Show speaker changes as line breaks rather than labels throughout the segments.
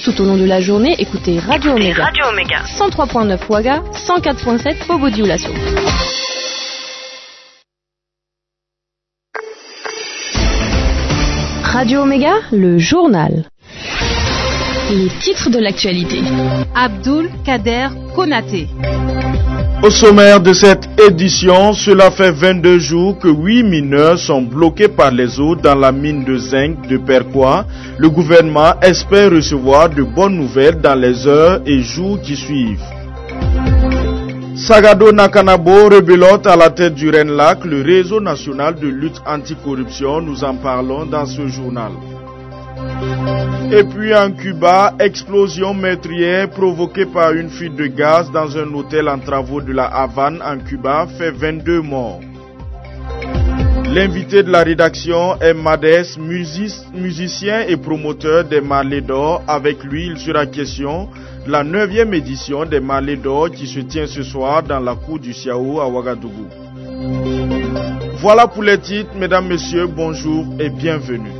tout au long de la journée, écoutez Radio Omega. 103.9 Ouaga, 104.7 Bobo Dioulasso. Radio Omega, le journal. Les titres de l'actualité.
Abdoul Kader Konaté.
Au sommaire de cette édition, cela fait 22 jours que 8 mineurs sont bloqués par les eaux dans la mine de zinc de Perquois. Le gouvernement espère recevoir de bonnes nouvelles dans les heures et jours qui suivent. Sagado Nakanabo rebelote à la tête du RENLAC, le réseau national de lutte anticorruption. Nous en parlons dans ce journal. Et puis en Cuba, explosion meurtrière provoquée par une fuite de gaz dans un hôtel en travaux de la Havane en Cuba fait 22 morts. L'invité de la rédaction est Madès, musicien et promoteur des Marlés d'Or. Avec lui, il sera question de la 9e édition des Marlés d'Or qui se tient ce soir dans la cour du Siao à Ouagadougou. Voilà pour les titres, mesdames, messieurs, bonjour et bienvenue.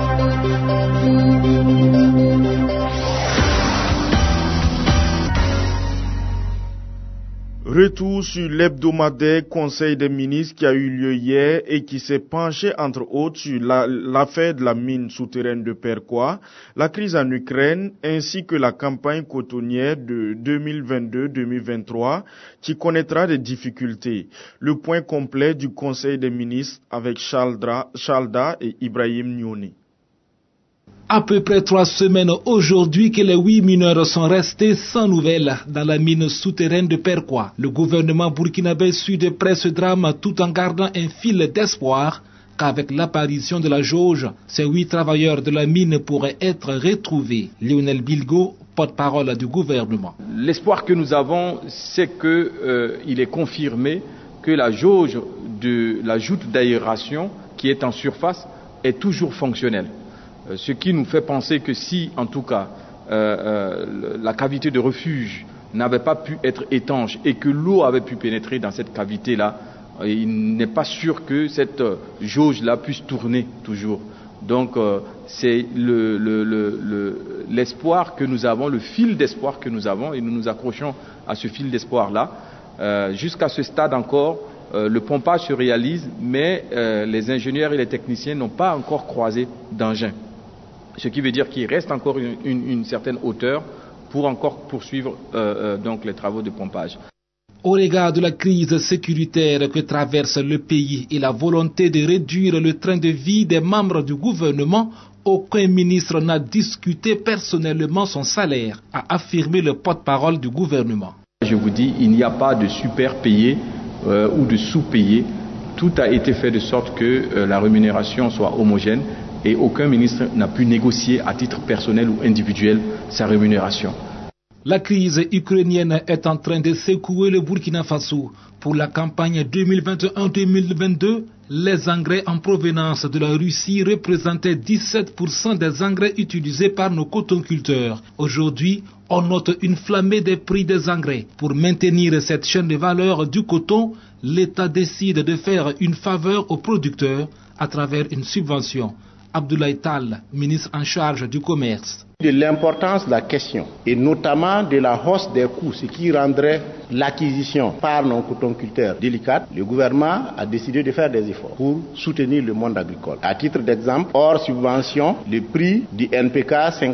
Retour sur l'hebdomadaire Conseil des ministres qui a eu lieu hier et qui s'est penché entre autres sur l'affaire de la mine souterraine de Perquois, la crise en Ukraine ainsi que la campagne cotonnière de 2022-2023 qui connaîtra des difficultés. Le point complet du Conseil des ministres avec Chalda et Ibrahim Nioni.
À peu près 3 semaines aujourd'hui que les 8 mineurs sont restés sans nouvelles dans la mine souterraine de Perquois. Le gouvernement burkinabé suit de près ce drame tout en gardant un fil d'espoir qu'avec l'apparition de la jauge, ces 8 travailleurs de la mine pourraient être retrouvés. Lionel Bilgo, porte-parole du gouvernement.
L'espoir que nous avons, c'est qu'il est confirmé que la jauge de la joute d'aération qui est en surface est toujours fonctionnelle. Ce qui nous fait penser que si, en tout cas, la cavité de refuge n'avait pas pu être étanche et que l'eau avait pu pénétrer dans cette cavité-là, il n'est pas sûr que cette jauge-là puisse tourner toujours. Donc, c'est l'espoir que nous avons, le fil d'espoir que nous avons, et nous nous accrochons à ce fil d'espoir-là. Jusqu'à ce stade encore, le pompage se réalise, mais les ingénieurs et les techniciens n'ont pas encore croisé d'engin. Ce qui veut dire qu'il reste encore une certaine hauteur pour encore poursuivre donc les travaux de pompage.
Au regard de la crise sécuritaire que traverse le pays et la volonté de réduire le train de vie des membres du gouvernement, aucun ministre n'a discuté personnellement son salaire, a affirmé le porte-parole du gouvernement.
Je vous dis, il n'y a pas de super-payé ou de sous-payé. Tout a été fait de sorte que la rémunération soit homogène. Et aucun ministre n'a pu négocier à titre personnel ou individuel sa rémunération.
La crise ukrainienne est en train de secouer le Burkina Faso. Pour la campagne 2021-2022, les engrais en provenance de la Russie représentaient 17% des engrais utilisés par nos cotonculteurs. Aujourd'hui, on note une flambée des prix des engrais. Pour maintenir cette chaîne de valeur du coton, l'État décide de faire une faveur aux producteurs à travers une subvention. Abdoulaye Tall, ministre en charge du commerce.
De l'importance de la question et notamment de la hausse des coûts, ce qui rendrait l'acquisition par nos cotonculteurs délicate, le gouvernement a décidé de faire des efforts pour soutenir le monde agricole. À titre d'exemple, hors subvention, le prix du NPK,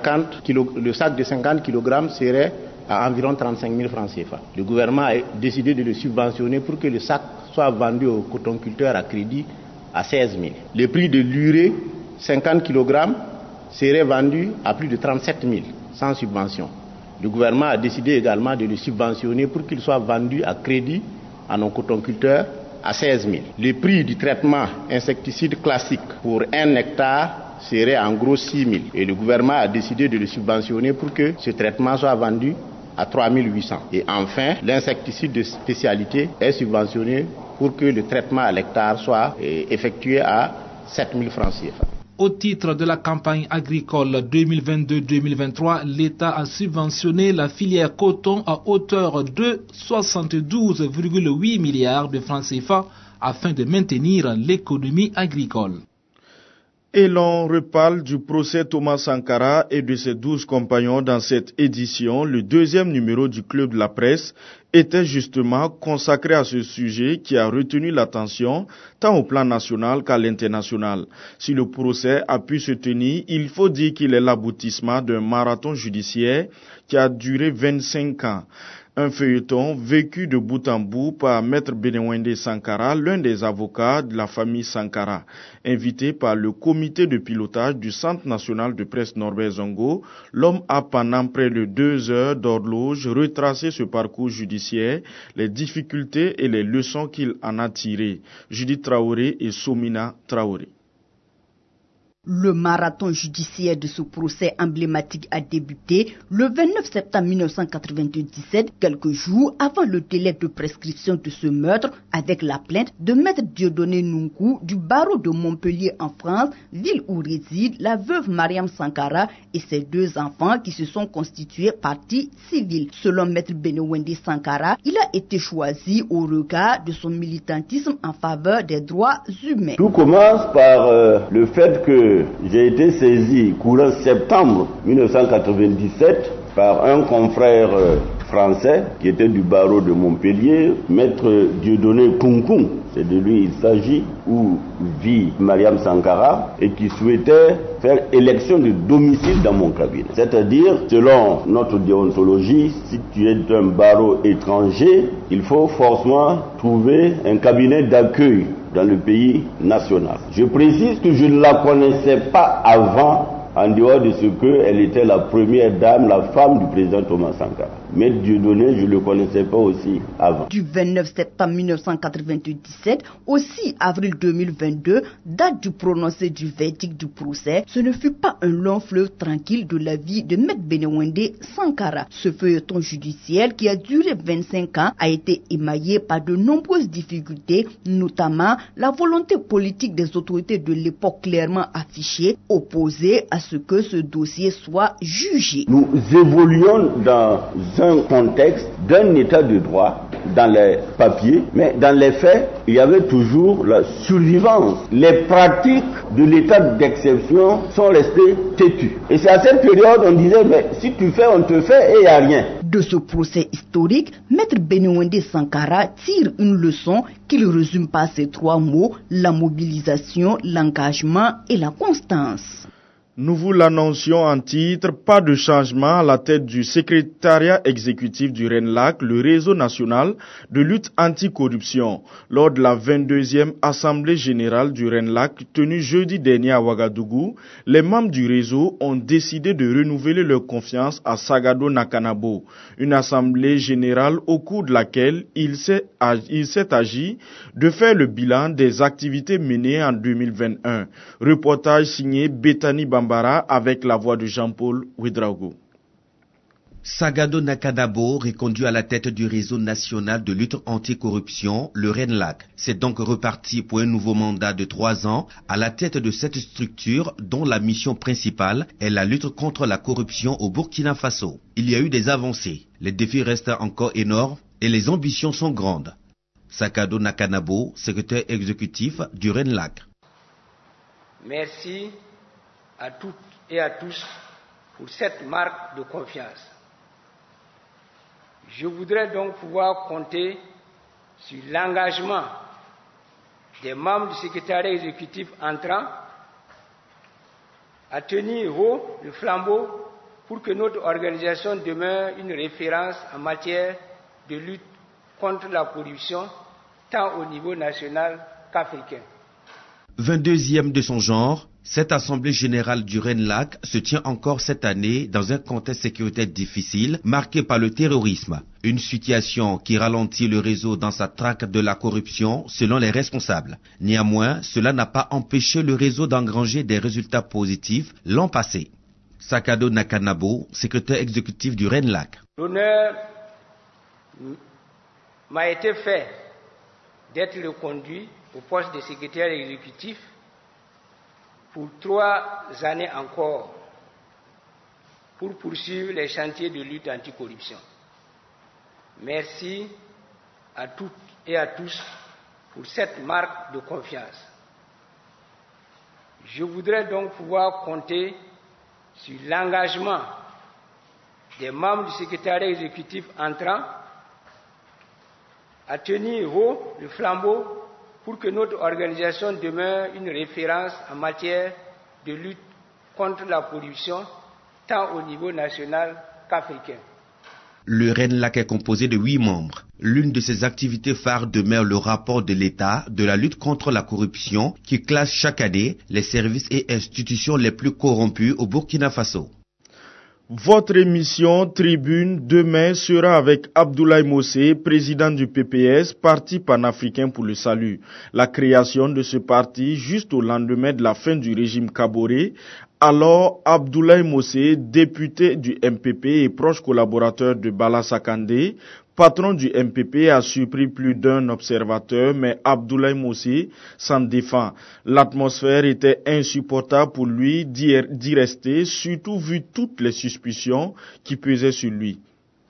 le sac de 50 kg serait à environ 35 000 francs CFA. Le gouvernement a décidé de le subventionner pour que le sac soit vendu aux cotonculteurs à crédit à 16 000. Le prix de l'urée, 50 kg serait vendu à plus de 37 000 sans subvention. Le gouvernement a décidé également de le subventionner pour qu'il soit vendu à crédit à nos cotonculteurs à 16 000. Le prix du traitement insecticide classique pour 1 hectare serait en gros 6 000. Et le gouvernement a décidé de le subventionner pour que ce traitement soit vendu à 3 800. Et enfin, l'insecticide de spécialité est subventionné pour que le traitement à l'hectare soit effectué à 7 000 francs CFA.
Au titre de la campagne agricole 2022-2023, l'État a subventionné la filière coton à hauteur de 72,8 milliards de francs CFA afin de maintenir l'économie agricole.
Et l'on reparle du procès Thomas Sankara et de ses 12 compagnons dans cette édition. Le deuxième numéro du Club de la Presse était justement consacré à ce sujet qui a retenu l'attention tant au plan national qu'à l'international. Si le procès a pu se tenir, il faut dire qu'il est l'aboutissement d'un marathon judiciaire qui a duré 25 ans. Un feuilleton vécu de bout en bout par Maître Benewende Sankara, l'un des avocats de la famille Sankara. Invité par le comité de pilotage du Centre national de presse Norbert Zongo, l'homme a pendant près de 2 heures d'horloge retracé ce parcours judiciaire, les difficultés et les leçons qu'il en a tirées. Judith Traoré et Somina Traoré.
Le marathon judiciaire de ce procès emblématique a débuté le 29 septembre 1997, quelques jours avant le délai de prescription de ce meurtre, avec la plainte de Maître Dieudonné Nungu du barreau de Montpellier en France, ville où réside la veuve Mariam Sankara et ses 2 enfants qui se sont constitués partie civile. Selon Maître Benewende Sankara, il a été choisi au regard de son militantisme en faveur des droits humains.
Tout commence par le fait que j'ai été saisi courant septembre 1997 par un confrère français qui était du barreau de Montpellier, Maître Dieudonné Nungu, c'est de lui il s'agit, où vit Mariam Sankara, et qui souhaitait faire élection de domicile dans mon cabinet. C'est-à-dire, selon notre déontologie, si tu es d'un barreau étranger, il faut forcément trouver un cabinet d'accueil dans le pays national. Je précise que je ne la connaissais pas avant, en dehors de ce qu'elle était la première dame, la femme du président Thomas Sankara. Mais Dieudonné, je ne le connaissais pas aussi avant.
Du 29 septembre 1997 au 6 avril 2022, date du prononcé du verdict du procès, ce ne fut pas un long fleuve tranquille de la vie de Maître Benewende Sankara. Ce feuilleton judiciaire qui a duré 25 ans a été émaillé par de nombreuses difficultés, notamment la volonté politique des autorités de l'époque clairement affichée, opposée à ce que ce dossier soit jugé.
Nous évoluons dans un contexte d'un état de droit dans les papiers, mais dans les faits, il y avait toujours la survivance. Les pratiques de l'état d'exception sont restées têtues. Et c'est à cette période on disait, mais si tu fais, on te fait et il n'y a rien.
De ce procès historique, Maître Benewende Sankara tire une leçon qu'il résume par ces 3 mots, la mobilisation, l'engagement et la constance.
Nous vous l'annoncions en titre, pas de changement à la tête du secrétariat exécutif du RENLAC, le réseau national de lutte anticorruption. Lors de la 22e assemblée générale du RENLAC tenue jeudi dernier à Ouagadougou, les membres du réseau ont décidé de renouveler leur confiance à Sagado Nakanabo. Une assemblée générale au cours de laquelle il s'est agi de faire le bilan des activités menées en 2021. Reportage signé Bethany Bambara avec la voix de Jean-Paul Ouedraogo.
Sagado Nakanabo, reconduit à la tête du réseau national de lutte anticorruption, le RENLAC, s'est donc reparti pour un nouveau mandat de 3 ans à la tête de cette structure dont la mission principale est la lutte contre la corruption au Burkina Faso. Il y a eu des avancées, les défis restent encore énormes et les ambitions sont grandes. Sagado Nakanabo, secrétaire exécutif du RENLAC.
Merci à toutes et à tous pour cette marque de confiance. Je voudrais donc pouvoir compter sur l'engagement des membres du secrétariat exécutif entrant à tenir haut le flambeau pour que notre organisation demeure une référence en matière de lutte contre la corruption, tant au niveau national qu'africain.
22e de son genre, cette assemblée générale du RENLAC se tient encore cette année dans un contexte sécuritaire difficile marqué par le terrorisme, une situation qui ralentit le réseau dans sa traque de la corruption selon les responsables. Néanmoins, cela n'a pas empêché le réseau d'engranger des résultats positifs l'an passé. Sagado Nakanabo, secrétaire exécutif du RENLAC.
L'honneur m'a été fait d'être reconduit au poste de secrétaire exécutif pour 3 années encore pour poursuivre les chantiers de lutte anticorruption. Merci à toutes et à tous pour cette marque de confiance. Je voudrais donc pouvoir compter sur l'engagement des membres du secrétariat exécutif entrant à tenir haut le flambeau pour que notre organisation demeure une référence en matière de lutte contre la pollution, tant au niveau national qu'africain.
Le RENLAC est composé de 8 membres. L'une de ses activités phares demeure le rapport de l'État de la lutte contre la corruption qui classe chaque année les services et institutions les plus corrompus au Burkina Faso.
Votre émission Tribune demain sera avec Abdoulaye Mossé, président du PPS, Parti panafricain pour le salut. La création de ce parti juste au lendemain de la fin du régime Kaboré. Alors, Abdoulaye Mossé, député du MPP et proche collaborateur de Bala Sakandé, patron du MPP, a surpris plus d'un observateur, mais Abdoulaye Mossé s'en défend. L'atmosphère était insupportable pour lui d'y rester, surtout vu toutes les suspicions qui pesaient sur lui.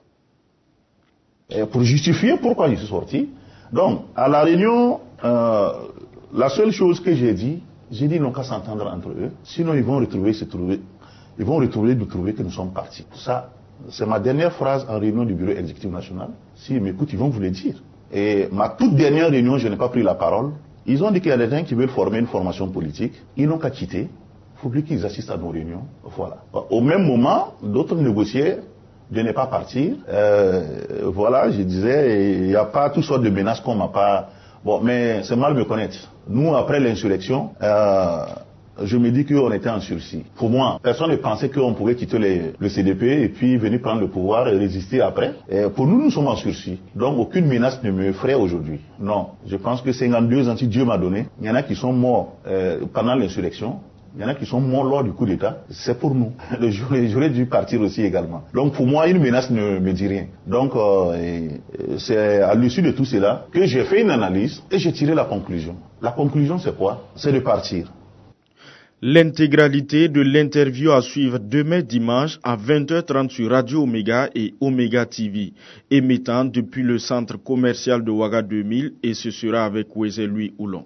Et pour justifier pourquoi je suis sorti, donc, à la réunion, la seule chose que j'ai dit n'ont qu'à s'entendre entre eux, sinon ils vont retrouver que nous sommes partis. Ça, c'est ma dernière phrase en réunion du bureau exécutif national. S'ils m'écoutent, ils vont vous le dire. Et ma toute dernière réunion, je n'ai pas pris la parole. Ils ont dit qu'il y a des gens qui veulent former une formation politique. Ils n'ont qu'à quitter. Il faut plus qu'ils assistent à nos réunions. Voilà. Au même moment, d'autres négociaient de ne pas partir. Voilà, je disais, il n'y a pas toutes sortes de menaces qu'on m'a pas... Bon, mais c'est mal me connaître. Nous, après l'insurrection, je me dis qu'on était en sursis. Pour moi, personne ne pensait qu'on pouvait quitter le CDP et puis venir prendre le pouvoir et résister après. Et pour nous, nous sommes en sursis. Donc, aucune menace ne me ferait aujourd'hui. Non, je pense que 52 ans, si Dieu m'a donné, il y en a qui sont morts pendant l'insurrection. Il y en a qui sont morts lors du coup d'État. C'est pour nous. J'aurais dû partir aussi également. Donc pour moi, une menace ne me dit rien. Donc c'est à l'issue de tout cela que j'ai fait une analyse et j'ai tiré la conclusion. La conclusion, c'est quoi? C'est de partir.
L'intégralité de l'interview à suivre demain dimanche à 20h30 sur Radio Omega et Omega TV, émettant depuis le centre commercial de Ouaga 2000, et ce sera avec Wesley Oulon.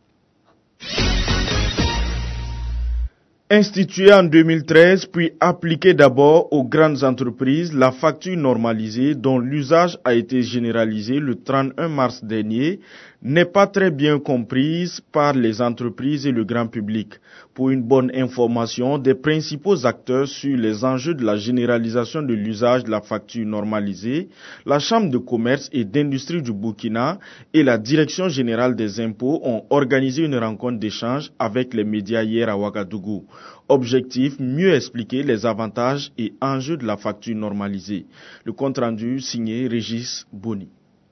Instituée en 2013, puis appliquée d'abord aux grandes entreprises, la facture normalisée, dont l'usage a été généralisé le 31 mars dernier, n'est pas très bien comprise par les entreprises et le grand public. Pour une bonne information des principaux acteurs sur les enjeux de la généralisation de l'usage de la facture normalisée, la Chambre de commerce et d'industrie du Burkina et la Direction générale des impôts ont organisé une rencontre d'échange avec les médias hier à Ouagadougou. Objectif, mieux expliquer les avantages et enjeux de la facture normalisée. Le compte-rendu signé Régis Boni.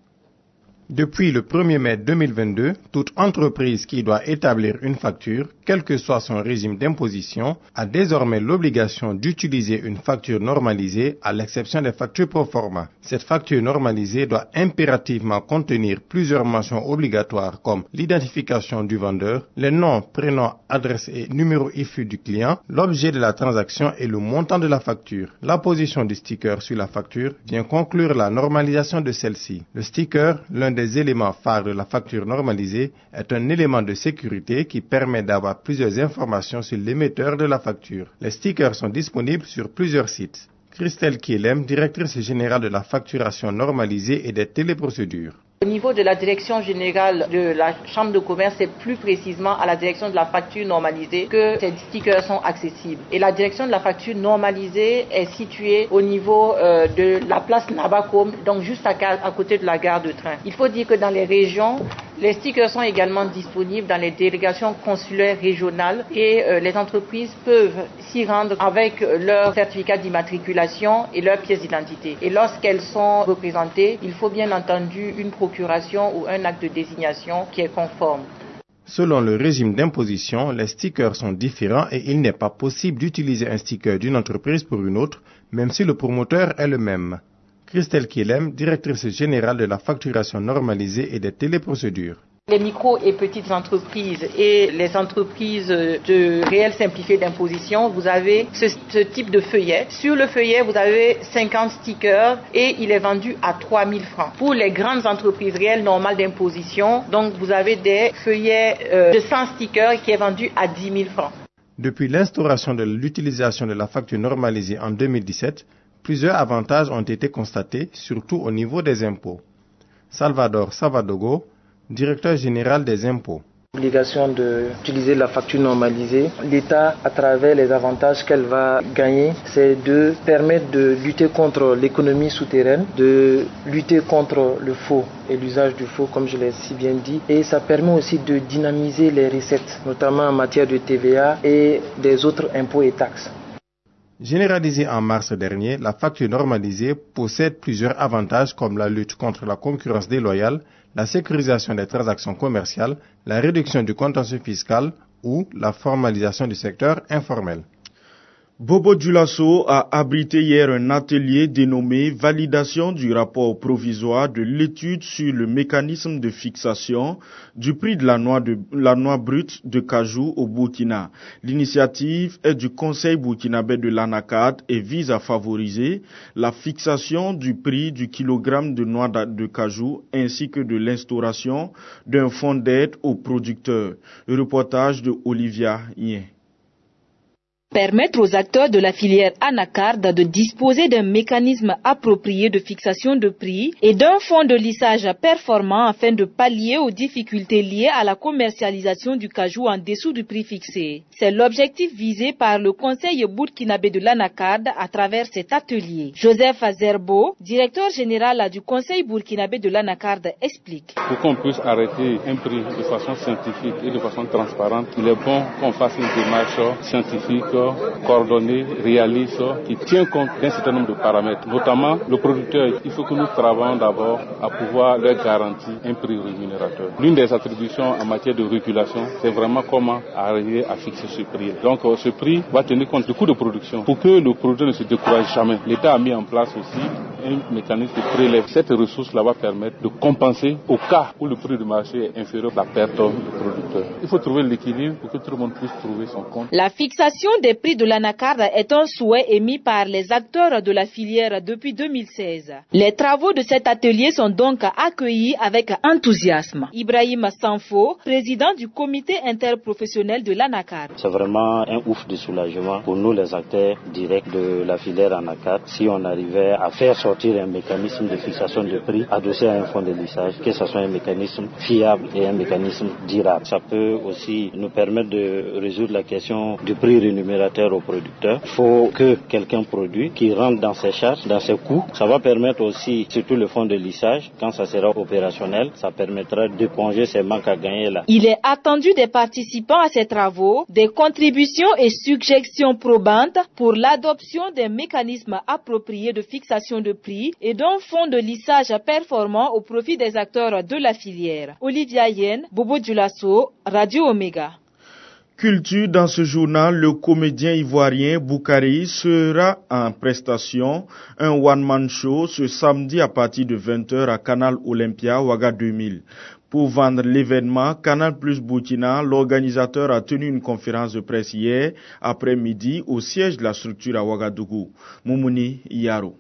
Depuis le 1er mai 2022, toute entreprise qui doit établir une facture, quel que soit son régime d'imposition, a désormais l'obligation d'utiliser une facture normalisée à l'exception des factures pro forma. Cette facture normalisée doit impérativement contenir plusieurs mentions obligatoires comme l'identification du vendeur, les noms, prénoms, adresse et numéro IFU du client, l'objet de la transaction et le montant de la facture. L'apposition du sticker sur la facture vient conclure la normalisation de celle-ci. Le sticker, l'un des éléments phares de la facture normalisée, est un élément de sécurité qui permet d'avoir plusieurs informations sur l'émetteur de la facture. Les stickers sont disponibles sur plusieurs sites. Christelle Kielem, directrice générale de la facturation normalisée et des téléprocédures.
Au niveau de la direction générale de la Chambre de commerce, c'est plus précisément à la direction de la facture normalisée que ces stickers sont accessibles. Et la direction de la facture normalisée est située au niveau de la place Nabakom, donc juste à côté de la gare de train. Il faut dire que dans les régions, les stickers sont également disponibles dans les délégations consulaires régionales et les entreprises peuvent s'y rendre avec leur certificat d'immatriculation et leur pièce d'identité. Et lorsqu'elles sont représentées, il faut bien entendu une procuration ou un acte de désignation qui est conforme.
Selon le régime d'imposition, les stickers sont différents et il n'est pas possible d'utiliser un sticker d'une entreprise pour une autre, même si le promoteur est le même. Christelle Kielem, directrice générale de la facturation normalisée et des téléprocédures.
Les micro et petites entreprises et les entreprises de réel simplifié d'imposition, vous avez ce type de feuillet. Sur le feuillet, vous avez 50 stickers et il est vendu à 3 000 francs. Pour les grandes entreprises réelles normales d'imposition, donc vous avez des feuillets de 100 stickers qui est vendu à 10 000 francs.
Depuis l'instauration de l'utilisation de la facture normalisée en 2017, plusieurs avantages ont été constatés, surtout au niveau des impôts. Salvador Savadogo, directeur général des impôts.
L'obligation d'utiliser la facture normalisée, l'État, à travers les avantages qu'elle va gagner, c'est de permettre de lutter contre l'économie souterraine, de lutter contre le faux et l'usage du faux, comme je l'ai si bien dit. Et ça permet aussi de dynamiser les recettes, notamment en matière de TVA et des autres impôts et taxes.
Généralisée en mars dernier, la facture normalisée possède plusieurs avantages comme la lutte contre la concurrence déloyale, la sécurisation des transactions commerciales, la réduction du contentieux fiscal ou la formalisation du secteur informel.
Bobo Dioulasso a abrité hier un atelier dénommé « Validation du rapport provisoire de l'étude sur le mécanisme de fixation du prix de la noix brute de cajou au Burkina ». L'initiative est du Conseil burkinabé de l'ANACAD et vise à favoriser la fixation du prix du kilogramme de noix de cajou ainsi que de l'instauration d'un fonds d'aide aux producteurs. Le reportage de Olivia Yen.
Permettre aux acteurs de la filière anacarde de disposer d'un mécanisme approprié de fixation de prix et d'un fonds de lissage performant afin de pallier aux difficultés liées à la commercialisation du cajou en dessous du prix fixé. C'est l'objectif visé par le Conseil burkinabé de l'anacarde à travers cet atelier. Joseph Azerbo, directeur général du Conseil burkinabé de l'anacarde, explique.
Pour qu'on puisse arrêter un prix de façon scientifique et de façon transparente, il est bon qu'on fasse une démarche scientifique coordonnée, réaliste, qui tient compte d'un certain nombre de paramètres. Notamment, le producteur, il faut que nous travaillions d'abord à pouvoir leur garantir un prix rémunérateur. L'une des attributions en matière de régulation, c'est vraiment comment arriver à fixer ce prix. Donc, ce prix va tenir compte du coût de production. Pour que le producteur ne se décourage jamais, l'État a mis en place aussi un mécanisme de prélève. Cette ressource-là va permettre de compenser au cas où le prix du marché est inférieur à la perte du producteur. Il faut trouver l'équilibre pour que tout le monde puisse trouver son compte.
La fixation des prix de l'anacarde est un souhait émis par les acteurs de la filière depuis 2016. Les travaux de cet atelier sont donc accueillis avec enthousiasme. Ibrahim Sanfo, président du comité interprofessionnel de l'anacarde.
C'est vraiment un ouf de soulagement pour nous les acteurs directs de la filière anacarde si on arrivait à faire sortir un mécanisme de fixation de prix adossé à un fonds de lissage, que ce soit un mécanisme fiable et un mécanisme durable. Ça peut aussi nous permettre de résoudre la question du prix rémunérateur aux producteurs. Il faut que quelqu'un produit qui rentre dans ses charges, dans ses coûts. Ça va permettre aussi, surtout le fonds de lissage, quand ça sera opérationnel, ça permettra d'éponger ces manques à gagner là.
Il est attendu des participants à ces travaux des contributions et suggestions probantes pour l'adoption d'un mécanisme approprié de fixation de prix et d'un fonds de lissage performant au profit des acteurs de la filière. Olivia Yen, Bobo Dioulasso, Radio Omega.
Culture, dans ce journal, le comédien ivoirien Boukari sera en prestation, un one-man show ce samedi à partir de 20h à Canal Olympia, Ouaga 2000. Pour vendre l'événement, Canal Plus Burkina, l'organisateur a tenu une conférence de presse hier après-midi au siège de la structure à Ouagadougou. Moumouni Yaro.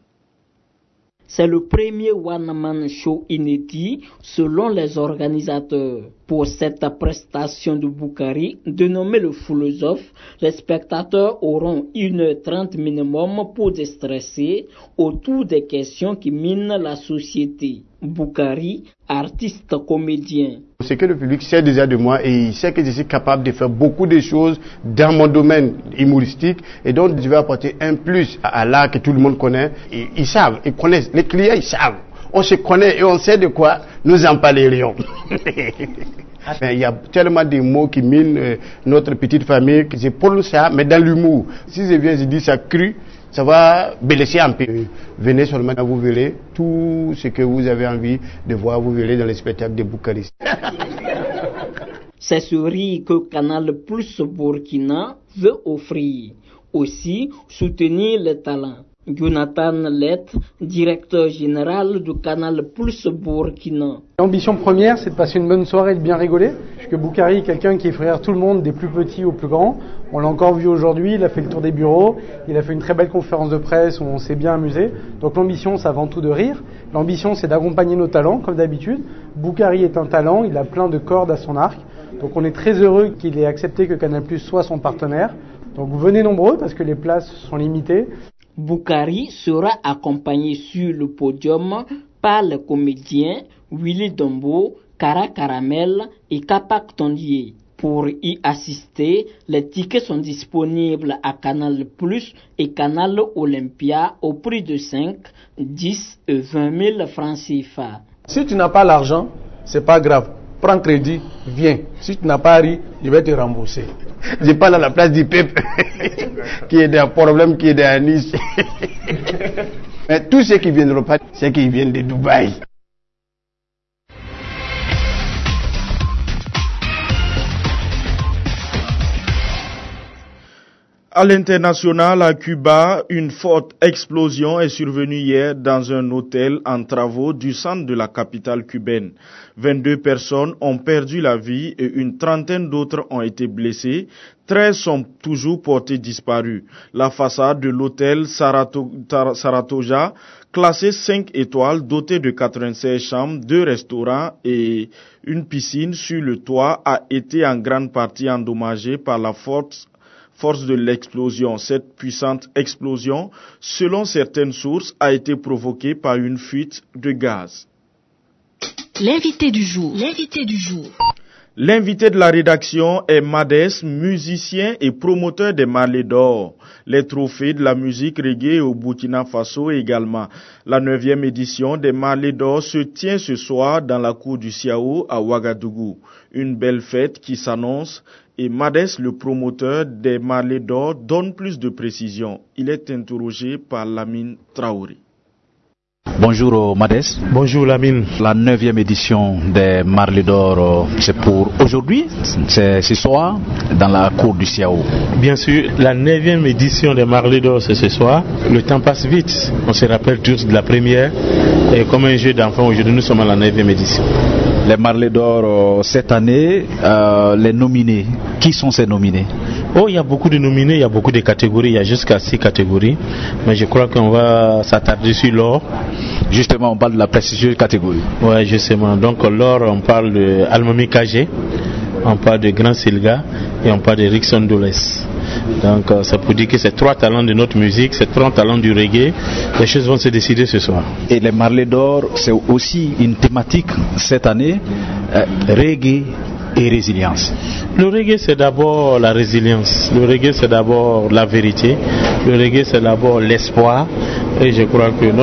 C'est le premier one-man show inédit selon les organisateurs. Pour cette prestation de Boukari, dénommée le philosophe, les spectateurs auront 1h30 minimum pour déstresser autour des questions qui minent la société. Boukari, artiste comédien.
C'est que le public sait déjà de moi et il sait que je suis capable de faire beaucoup de choses dans mon domaine humoristique et donc je vais apporter un plus à l'art que tout le monde connaît. Et ils savent, ils connaissent, les clients ils savent. On se connaît et on sait de quoi nous en parlerions. Il y a tellement de mots qui minent notre petite famille que je parle ça, mais dans l'humour. Si je viens, je dis ça cru, ça va blesser un peu. Venez seulement, vous verrez tout ce que vous avez envie de voir, vous verrez dans les spectacles de Boukari.
C'est ce riz que Canal Plus Burkina veut offrir. Aussi, soutenir les talents. Jonathan Lett, directeur général du Canal Plus Burkina.
L'ambition première, c'est de passer une bonne soirée et de bien rigoler, puisque Boukari est quelqu'un qui effraie tout le monde, des plus petits aux plus grands. On l'a encore vu aujourd'hui, il a fait le tour des bureaux, il a fait une très belle conférence de presse où on s'est bien amusé. Donc l'ambition, c'est avant tout de rire. L'ambition, c'est d'accompagner nos talents, comme d'habitude. Boukari est un talent, il a plein de cordes à son arc. Donc on est très heureux qu'il ait accepté que Canal Plus soit son partenaire. Donc venez nombreux, parce que les places sont limitées.
Boukari sera accompagné sur le podium par les comédiens Willy Dombo, Kara Caramel et Kapak Tondier. Pour y assister, les tickets sont disponibles à Canal Plus et Canal Olympia au prix de 5, 10 et 20 000 francs CFA.
Si tu n'as pas l'argent, c'est pas grave. Prends crédit, viens. Si tu n'as pas ri, je vais te rembourser.
Je parle à la place du peuple qui est d'un problème, qui est d'un Nice. Mais tous ceux qui ne viendront pas, c'est qu'ils viennent de Dubaï.
À l'international, à Cuba, une forte explosion est survenue hier dans un hôtel en travaux du centre de la capitale cubaine. 22 personnes ont perdu la vie et une trentaine d'autres ont été blessées. 13 sont toujours portés disparus. La façade de l'hôtel Saratoga, classé 5 étoiles, doté de 96 chambres, 2 restaurants et une piscine sur le toit, a été en grande partie endommagée par la force de l'explosion. Cette puissante explosion, selon certaines sources, a été provoquée par une fuite de gaz.
L'invité du jour.
L'invité de la rédaction est Madès, musicien et promoteur des Marley d'Or, les trophées de la musique reggae au Burkina Faso également. La 9e édition des Marley d'Or se tient ce soir dans la cour du Siao à Ouagadougou. Une belle fête qui s'annonce et Madès, le promoteur des Marley d'Or, donne plus de précisions. Il est interrogé par Lamine Traoré.
Bonjour Madès.
Bonjour Lamine.
La 9e édition des Marley d'Or, c'est pour aujourd'hui, c'est ce soir, dans la cour du Siao.
Bien sûr, la 9e édition des Marley d'Or, c'est ce soir. Le temps passe vite, on se rappelle tous de la première. Et comme un jeu d'enfant, aujourd'hui nous sommes à la 9e édition.
Les Marley d'Or, cette année, les nominés, qui sont ces nominés?
Oh, il y a beaucoup de nominés, il y a beaucoup de catégories, il y a jusqu'à 6 catégories. Mais je crois qu'on va s'attarder sur l'or.
Justement, on parle de la prestigieuse catégorie.
Oui, justement. Donc l'or, on parle de Almami Kagé, on parle de Grand Silga et on parle de Rickson Doles. Donc ça peut dire que c'est 3 talents de notre musique, c'est 3 talents du reggae. Les choses vont se décider ce soir.
Et les Marley d'Or, c'est aussi une thématique cette année, reggae et résilience.
Le reggae, c'est d'abord la résilience. Le reggae, c'est d'abord la vérité. Le reggae, c'est d'abord l'espoir. Et je crois que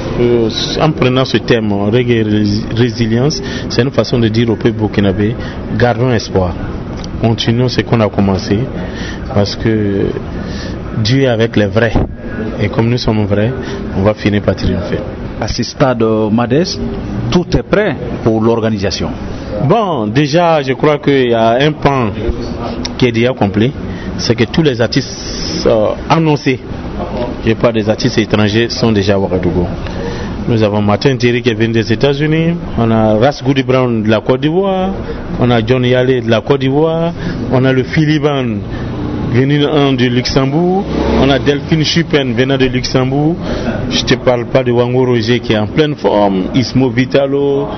en prenant ce thème, reggae et résilience, c'est une façon de dire au peuple burkinabé, gardons espoir. Continuons ce qu'on a commencé, parce que Dieu est avec les vrais. Et comme nous sommes vrais, on va finir par triompher.
À ce stade, Madès, tout est prêt pour l'organisation.
Bon, déjà, je crois qu'il y a un pan qui est déjà complet. C'est que tous les artistes annoncés, je parle des artistes étrangers, sont déjà à Ouagadougou. Nous avons Martin Thierry qui est venu des États-Unis, on a Ras Goody Brown de la Côte d'Ivoire, on a John Yale de la Côte d'Ivoire, on a le Philiban venu de Luxembourg, on a Delphine Chupen venant de Luxembourg. Je ne te parle pas de Wango Roger qui est en pleine forme, Ismo Vitalo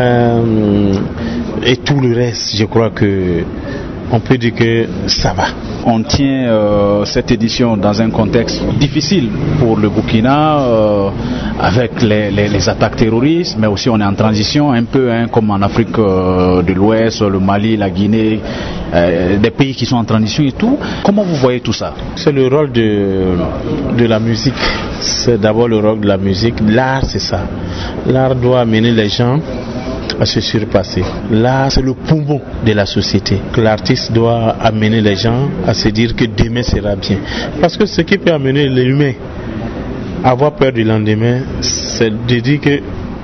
et tout le reste. Je crois que on peut dire que ça va.
On tient cette édition dans un contexte difficile pour le Burkina, avec les attaques terroristes, mais aussi on est en transition un peu comme en Afrique de l'Ouest, le Mali, la Guinée, des pays qui sont en transition et tout. Comment vous voyez tout ça?
C'est le rôle de la musique. C'est d'abord le rôle de la musique. L'art, c'est ça. L'art doit amener les gens à se surpasser. Là, c'est le poumon de la société. L'artiste doit amener les gens à se dire que demain sera bien. Parce que ce qui peut amener l'humain à avoir peur du lendemain, c'est de dire que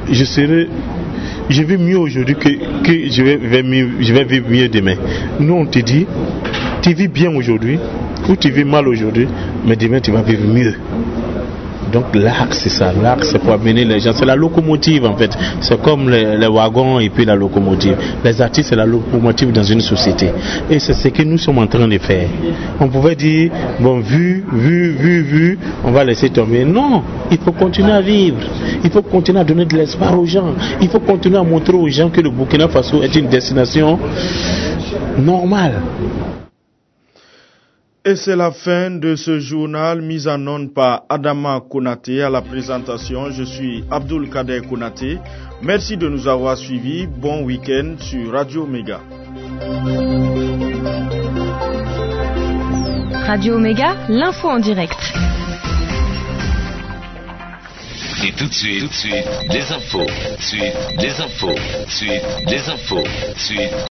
je vais mieux aujourd'hui que je vais vivre mieux demain. Nous, on te dit, tu vis bien aujourd'hui ou tu vis mal aujourd'hui, mais demain tu vas vivre mieux. Donc l'arc, c'est ça. L'arc, c'est pour amener les gens. C'est la locomotive en fait. C'est comme les wagons et puis la locomotive. Les artistes, c'est la locomotive dans une société. Et c'est ce que nous sommes en train de faire. On pouvait dire, bon, vu, on va laisser tomber. Non, il faut continuer à vivre. Il faut continuer à donner de l'espoir aux gens. Il faut continuer à montrer aux gens que le Burkina Faso est une destination normale.
Et c'est la fin de ce journal mis en onde par Adama Konaté à la présentation. Je suis Abdul Kader Konaté. Merci de nous avoir suivis. Bon week-end sur Radio Méga.
Radio Méga, l'info en direct.
Et tout de suite, les infos.